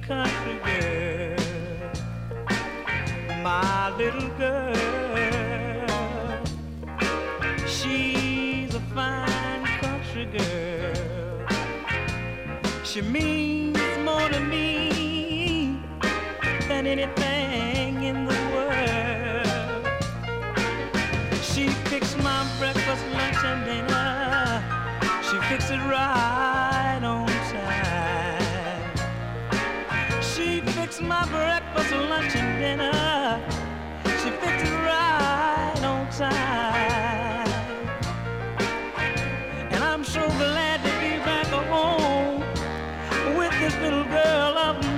country girl, my little girl. She's a fine country girl. She means more to me than anything in the world. She fixed my breakfast, lunch, and dinner. She fixed it right on time. She fixed my breakfast, lunch, and dinner. She fixed it right on time. I'm so glad to be back home with this little girl of